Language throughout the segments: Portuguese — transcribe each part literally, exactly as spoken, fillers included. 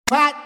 Quando,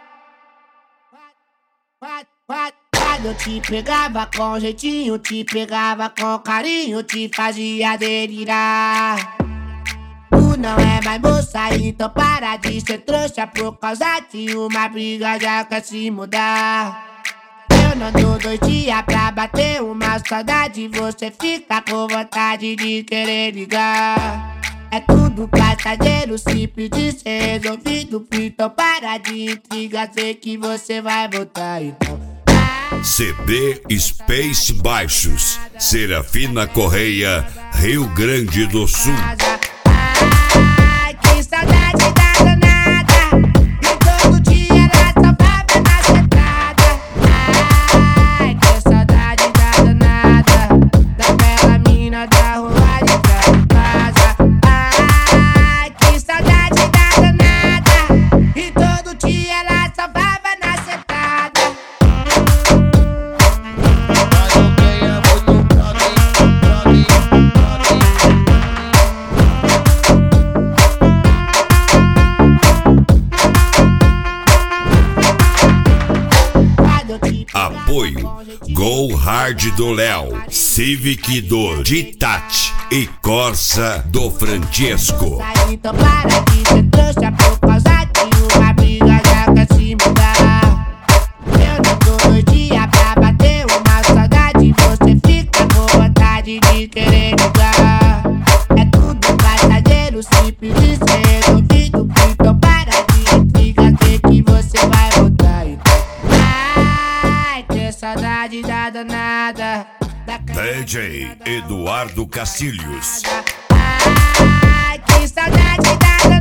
quando, quando, quando eu te pegava com jeitinho, te pegava com carinho, te fazia delirar. Tu não é mais moça, então para de ser trouxa. Por causa de uma briga já quer se mudar. Eu não dou dois dias pra bater uma saudade, você fica com vontade de querer ligar. É tudo passageiro, simples de ser resolvido. Então para de intriga, sei que você vai voltar, então. C D Space Baixos, Serafina Correia, Rio Grande do Sul. Ai, que saudade da danada, e todo dia ela só baba na sentada. Ai, que saudade da danada, daquela mina da rua de casa. Ai, que saudade da danada, e todo dia ela só baba na sentada. Apoio Go Hard do Léo, Civic do Ditati e Corsa do Francesco. Então para de ser trouxa, por causa de uma briga já quer se mudar. Eu não dou dois dias pra bater uma saudade, você fica com vontade de querer ligar. É tudo passageiro, simples de ser resolvido. Então para de intriga, sei que você vai voltar, então. Ai, que saudade da danada, D J Eduardo Cacilhos. ai, que saudade da danada.